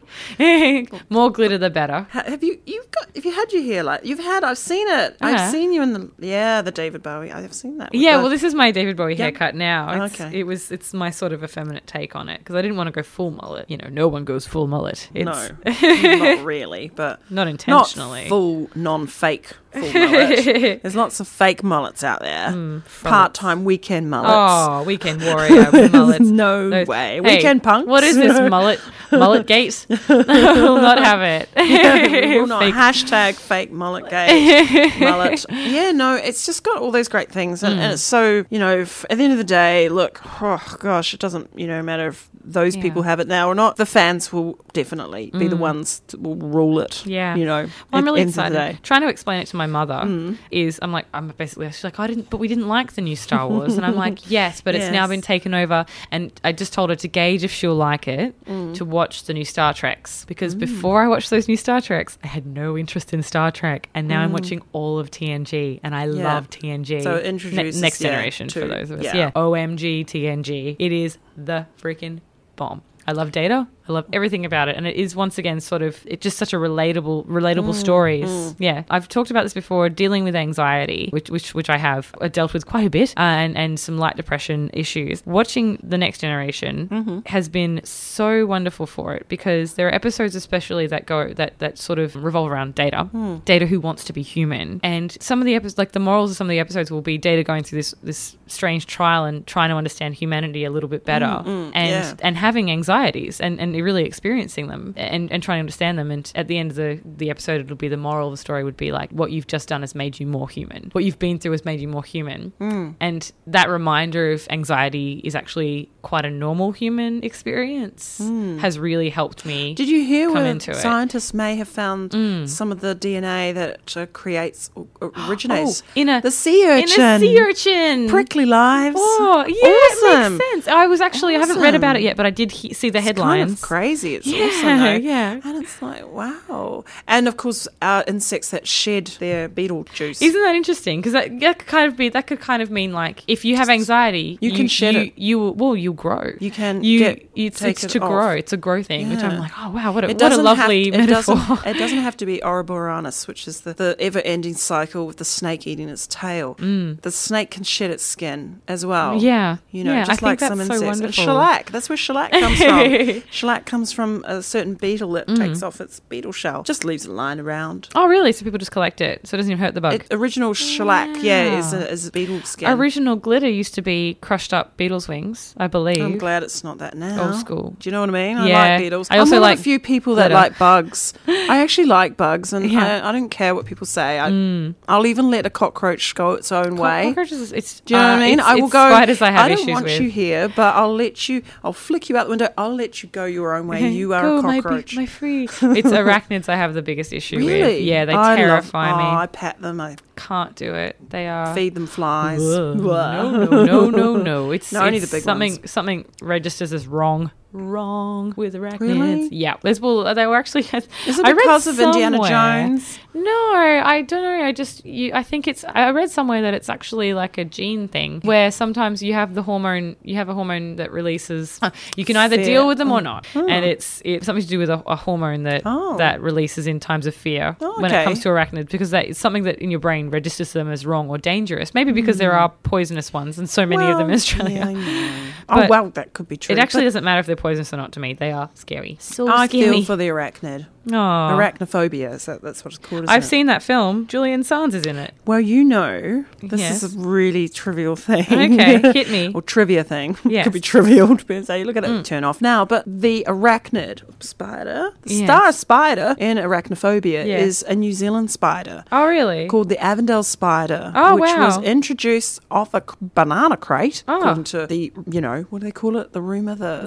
More glitter, the better. Ha- Have you you've got have you had your hair like you've had I've seen it Yeah. I've seen you in the yeah the David Bowie I've seen that with Yeah, the- well, this is my David Bowie Yep. haircut now. It's, Okay. It was, it's my sort of effeminate take on it because I didn't want to go full mullet. You know, no one goes full mullet. It's no not really but not intentionally. not full non-fake full mullet. There's lots of fake mullets out there, part-time weekend mullets. Oh, weekend warrior mullets. No Those- way. Hey, Weekend punks. What is this mullet? Mullet gate? We'll not have it. Will not. Fake- Hashtag fake mullet gate. mullet. Yeah, no, it's just got all those great things. And, Mm. and it's so, you know, f- at the end of the day, look, oh gosh, it doesn't, you know, matter if those Yeah. people have it now or not. The fans will definitely be the ones that will rule it. Yeah. You know, Well, I'm at really the end of the excited. day. Mm. Trying to explain it to my mother is, I'm like, I'm basically, she's like, I didn't, but we didn't like the new Star Wars. And I'm like, yes, but it's now Yes. been taken over. And I just told her to gauge if she'll like it, Mm. to watch the new Star Treks. Because before I watched those new Star Treks, I had no interest in Star Trek. And now I'm watching all of T N G. And I Yeah. love T N G. So it introduces, Next yeah, Generation for to- those of us. yeah. Yeah. O M G T N G. It is the freaking bomb. I love Data. I love everything about it. And it is, once again, sort of, it's just such a relatable, relatable stories. Yeah. I've talked about this before, dealing with anxiety, which which, which I have uh, dealt with quite a bit, uh, and, and some light depression issues. Watching The Next Generation has been so wonderful for it because there are episodes especially that go, that, that sort of revolve around Data. Data who wants to be human. And some of the episodes, like the morals of some of the episodes will be Data going through this, this strange trial and trying to understand humanity a little bit better and, yeah. and having anxieties and, and really experiencing them and, and trying to understand them. And at the end of the, the episode, it'll be the moral of the story would be like, what you've just done has made you more human. What you've been through has made you more human. Mm. And that reminder of anxiety is actually quite a normal human experience mm. has really helped me. Did you hear come where into it. scientists may have found some of the D N A that uh, creates, or originates? Oh, in a, the sea in urchin. a sea urchin. Prickly lives. Oh, yeah, Awesome. it makes sense. I was actually, I haven't read about it Awesome. yet, but I did he- see the It's headlines. kind of crazy. It's Yeah, awesome, though. yeah. And it's like, wow. And of course, our insects that shed their beetle juice. Isn't that interesting? Because that, that could kind of be that could kind of mean like if you have anxiety, You can shed you, it. You will, well, you'll grow. You can You get- it's, take it's it to off. grow. It's a grow thing, which I'm Yeah. like, oh wow, what a, It what a doesn't lovely have, metaphor. It doesn't, it doesn't have to be Ouroboranus, which is the, the ever-ending cycle with the snake eating its tail. Mm. The snake can shed its skin as well. Yeah. You know, Yeah, I just think like that's some so insects. And wonderful. shellac, that's where shellac comes from. Shellac comes from a certain beetle that takes off its beetle shell. Just leaves it lying around. Oh really? So people just collect it, so it doesn't even hurt the bug. It, original shellac, yeah, is Wow. a, is a beetle skin. Original glitter used to be crushed up beetles' wings, I believe. I'm glad it's not that now. Old school. Do you know what I mean? I Yeah. like beetles. I also I'm one like of a few people that glitter. like bugs. I actually like bugs, and Yeah. I, I don't care what people say. I, I'll even let a cockroach go its own way. Cockroaches, it's, Do you know uh, what I mean? it's- I will it's go. Spiders I have don't issues want with. you here, but I'll let you. I'll flick you out the window. I'll let you go your own way. You are Go, a my be- cockroach. My, free. It's arachnids I have the biggest issue really? with. Yeah, they I terrify love, me. Oh, I pat them. I Can't do it. They are. feed them flies. Ugh. Blah. No, no, no, no, no. It's, No, only it's the big something. ones. Something registers as wrong. Wrong with arachnids. Really? Yeah. There's, well, they were actually. Is it I read because of Indiana somewhere- Jones? No, I don't know. I just. You, I think it's. I read somewhere that it's actually like a gene thing where sometimes you have the hormone. You have a hormone that releases. You can either Fear. deal with them or not, and it's it's something to do with a, a hormone that Oh. that releases in times of fear Oh, when it okay. comes to arachnids because that is something that in your brain registers them as wrong or dangerous. Maybe because there are poisonous ones and so many of them in Well, Australia. yeah, I know. Oh But well, that could be true. It actually but doesn't matter if they're poisonous or not to me. They are scary. So I scary. feel for the arachnid. Aw. Arachnophobia. Is that, that's what it's called. Isn't I've it? seen that film. Julian Sands is in it. Well, you know, this Yes. is a really trivial thing. Okay, hit me. Or trivia thing. Yes. Could be trivial, depends how you look at it. Turn off now. But the arachnid spider, the Yes. star spider in arachnophobia Yes. is a New Zealand spider Oh, really? called the Avondale spider, Oh, which wow. was introduced off a c- banana crate, Oh. according to the, you know, what do they call it? The rumour? The, The, oh,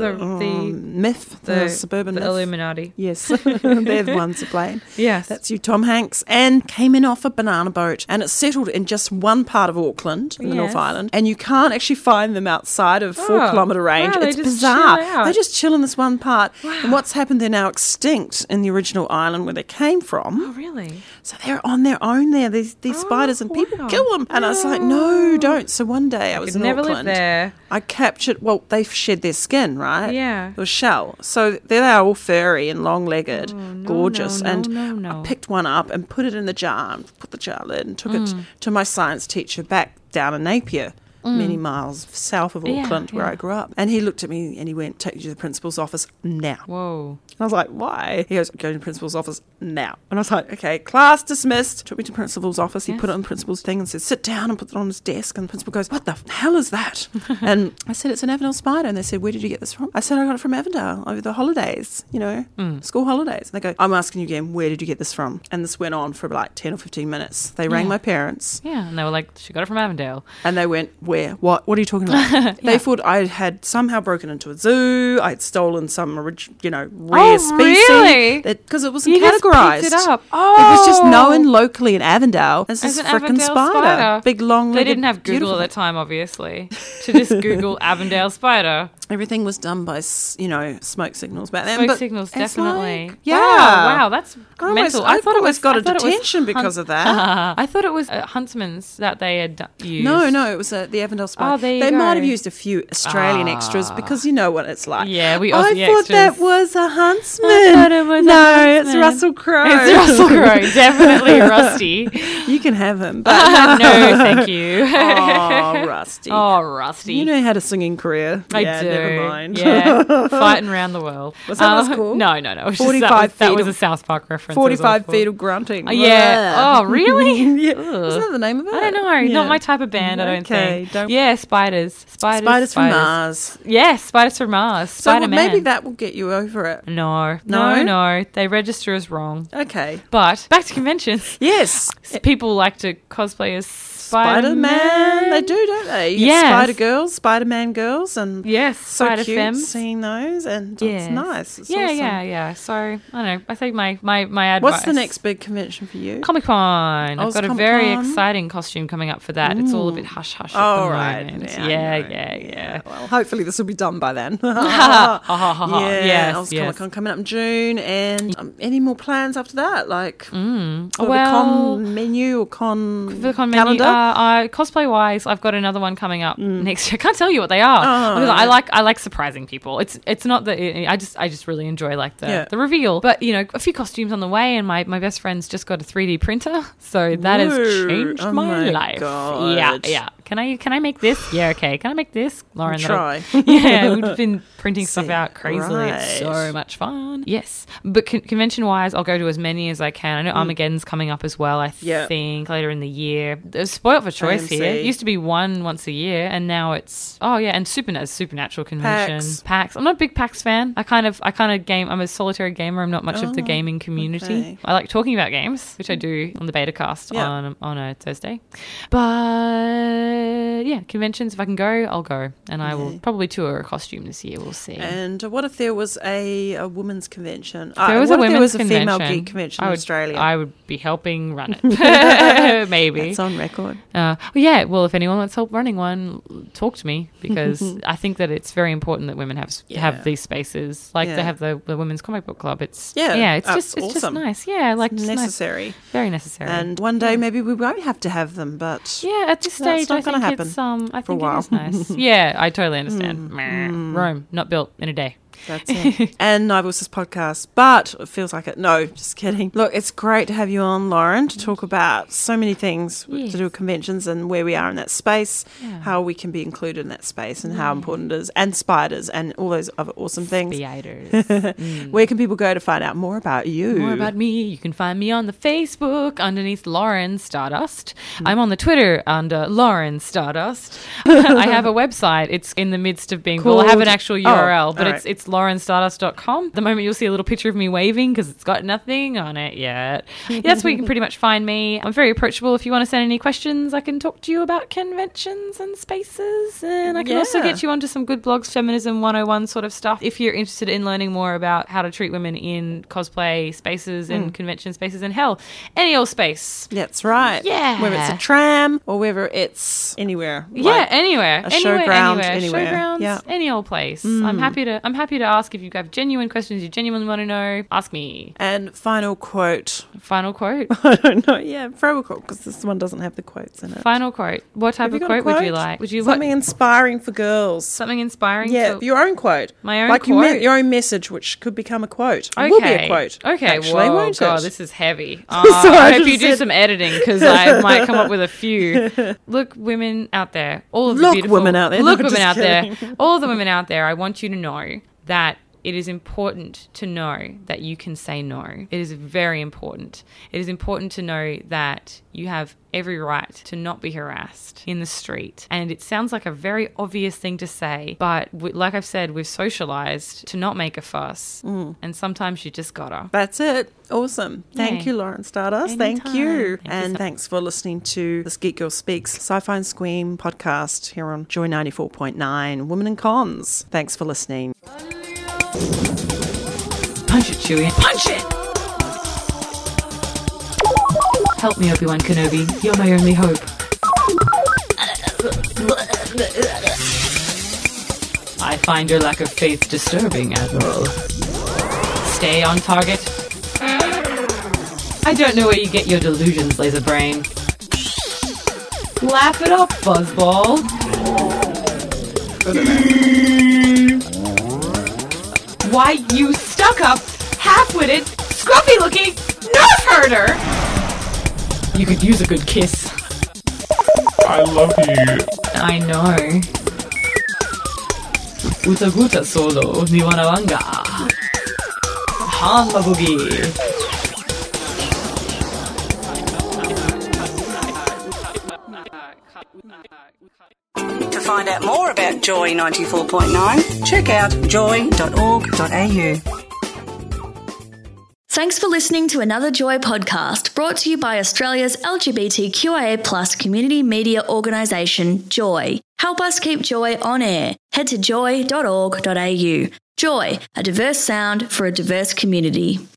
myth, the, the suburban the myth. Illuminati. Yes, they're the ones to blame. Yes. That's you, Tom Hanks, and came in off a banana boat, and it settled in just one part of Auckland, in the North Yes. Island, and you can't actually find them outside of four Oh, kilometre range. wow, they it's just bizarre. chill out. They just chill in this one part. And what's happened? They're now extinct in the original island where they came from. Oh, really? So they're on their own there, these these Oh, spiders, and people wow. kill them. And I was like, no, don't. So one day I was Could in never Auckland. live there. I captured, well, they've shed their skin, right? Yeah. It was shell. So there they are, all furry and long-legged, Oh, no, gorgeous. no, no, and no, no. I picked one up and put it in the jar, and put the jar lid, and took Mm. it to my science teacher back down in Napier. Many miles south of Yeah, Auckland, where yeah. I grew up. And he looked at me and he went, take you to the principal's office now. Whoa. I was like, why? He goes, go to the principal's office now. And I was like, okay, class dismissed. Took me to the principal's office. He Yes. put it on the principal's thing and said, sit down, and put it on his desk. And the principal goes, what the hell is that? And I said, it's an Avondale spider. And they said, where did you get this from? I said, I got it from Avondale over the holidays, you know, Mm. school holidays. And they go, I'm asking you again, where did you get this from? And this went on for like ten or fifteen minutes. They rang Yeah. my parents Yeah, and they were like, she got it from Avondale. and they went, where? What? What are you talking about? They thought I had somehow broken into a zoo. I'd stolen some, orig- you know, rare Oh, species. really? Because it wasn't You just categorised. picked it up. It was just Oh. known locally in Avondale as As this an freaking Avondale spider. spider. Big, long They didn't have Google at the time, obviously, to just Google Avondale spider. Everything was done by, s- you know, smoke signals back then. Smoke but signals, it's definitely. like- yeah. Wow, wow, that's I always, mental. I thought it was got I a thought it was detention because of that. I thought it was uh, Huntsman's that they had d- used. No, no, it was uh, the Avondale spider. Oh, there you they might go. have used a few Australian Ah. extras because you know what it's like. Yeah, we I Aussie thought extras. that was a huntsman. I thought it was a no, it's huntsman. Russell Crowe. It's Russell Crowe, definitely Rusty. You can have him. But no, thank you. oh, Rusty. Oh, Rusty. You know how to singing career. I yeah, do. never mind. Yeah, fighting around the world. Was that what it's Uh, called? No, no, no. It was just- forty-five that was, that feet was of- a South Park reference. forty-five feet of grunting. Oh, yeah. Oh, really? yeah. Ugh. Isn't that the name of it? I don't know. Yeah. Not my type of band, I don't Okay, think. don't- Yeah, spiders. Spiders. Spiders from Mars. Yes, spiders from Mars. So well, Spider-Man. maybe that will get you over it. No, No? no, no. They register as wrong. Okay. But back to conventions. Yes. People like to cosplay as Spider-Man. Spider-Man. They do, don't they? You get Yes. Spider Girls, Spider-Man Girls, and Yes, so Spider cute Femmes. seeing those, and Yes. it's nice. It's yeah, awesome. yeah, yeah. So I don't know. I think my my my advice. What's the next big convention for you? Comic Con. I've Oz got a very Comic-Con? exciting costume coming up for that. It's all a bit hush hush. Oh, at the right. moment. Yeah, Yeah, I yeah, know. yeah. Well, hopefully this will be done by then. Ha, ha, ha, ha. Yeah, Yes, Oz yes. Comic Con coming up in June, and um, any more plans after that? Like, Mm. sort of Well, a con menu or con for the con calendar? menu, uh, uh, cosplay wise, I've got another one coming up next year. I can't tell you what they are Oh. because I like I like surprising people. It's it's not that I just I just really enjoy like the, Yeah. the reveal. But you know, a few costumes on the way, and my, my best friend's just got a three D printer, so that has Woo. changed Oh my, my life. God. Yeah, yeah. Can I can I make this? Yeah, okay. Can I make this, Lauren? that'll- Try. Yeah, we've been printing stuff See, out crazily. It's so right. much fun. Yes, but con- convention wise, I'll go to as many as I can. I know Armageddon's coming up as well. I Yeah. think later in the year. There's spoiled for choice A M C. here. It used to be one once a year, and now it's oh yeah, and super supernatural convention. PAX. PAX. I'm not a big PAX fan. I kind of I kind of game. I'm a solitary gamer. I'm not much of the Oh, gaming community. okay. I like talking about games, which I do on the beta cast Yeah. on on a Thursday. But yeah, conventions. If I can go, I'll go, and I will Yeah. probably tour a costume this year. We'll see. And what if there was a, a women's convention? If there Uh, was what a if there women's was a female convention, geek convention I in would, Australia? I would be helping run it. Maybe. It's on record. Uh, well, yeah. Well, if anyone wants help running one, talk to me because I think that it's very important that women have s Yeah. have these spaces. Like Yeah. they have the, the women's comic book club. It's Yeah, yeah. It's that's just it's awesome. just nice. Yeah, like just nice. Necessary. Very necessary. And one day maybe we won't have to have them, but yeah, at this That's stage, not I gonna think happen it's um, I for a think while. it is nice. Yeah, I totally understand. Meh. Rome, not built in a day. that's it. And Nivels' podcast, but it feels like it. No, just kidding. Look, it's great to have you on, Lauren, to talk about so many things Yes. to do with conventions and where we are in that space, Yeah. how we can be included in that space and how important it is, and spiders and all those other awesome things. Spiders. Where can people go to find out more about you? More about me, you can find me on the Facebook underneath Lauren Stardust. I'm on the Twitter under Lauren Stardust. I have a website. It's in the midst of being, well, I have an Called- actual U Oh, R L, but all it's right. it's it's lauren stardust dot com. The moment you'll see a little picture of me waving because it's got nothing on it yet. Yeah, that's where you can pretty much find me. I'm very approachable. If you want to send any questions, I can talk to you about conventions and spaces, and I can Yeah. also get you onto some good blogs, feminism one oh one sort of stuff. If you're interested in learning more about how to treat women in cosplay spaces and Mm. convention spaces, and hell, any old space. That's right. Yeah. Whether it's a tram or whether it's anywhere. Yeah, like anywhere, a anywhere, showground, anywhere, anywhere. showgrounds, Yeah. any old place. I'm happy to. I'm happy to ask if you have genuine questions you genuinely want to know. Ask me. And final quote. Final quote. I don't know. Yeah, throw a quote because this one doesn't have the quotes in it. Final quote. What type Have you of got a quote, would you quote? like? Would you Something what, inspiring for girls. something inspiring? Yeah, for- your own quote. My own like your, me- quote? your own message, which could become a quote. It Okay. will be a quote. Okay. Actually, Whoa, won't God, it? this is heavy. Uh, Sorry, I I hope just you do said- some editing because I might come up with a few. Look, women out there, all of the Look, beautiful women out there. Look, No, women just out there, kidding. all the women out there. I want you to know that it is important to know that you can say no. It is very important. It is important to know that you have every right to not be harassed in the street. And it sounds like a very obvious thing to say, but w- like I've said, we've socialized to not make a fuss. Mm. And sometimes you just gotta. That's it. Awesome. Thank Yeah. you, Lauren Stardust. Anytime. Thank you. Thank you and so- thanks for listening to this Geek Girl Speaks Sci-Fi and Scream podcast here on Joy ninety-four point nine, Women in Cons. Thanks for listening. Punch it, Chewie. Punch it! Help me, Obi-Wan Kenobi. You're my only hope. I find your lack of faith disturbing, Admiral. Stay on target. I don't know where you get your delusions, Laser Brain. Laugh it up, Fuzzball. Why, you stuck-up, half-witted, scruffy-looking nerf herder! You could use a good kiss. I love you. I know. Uta guta solo ni wanawanga. Hanma boogie. To find out more about Joy ninety-four point nine, check out joy dot org dot a u. Thanks for listening to another Joy podcast brought to you by Australia's L G B T Q I A plus community media organisation, Joy. Help us keep Joy on air. Head to joy dot org dot a u. Joy, a diverse sound for a diverse community.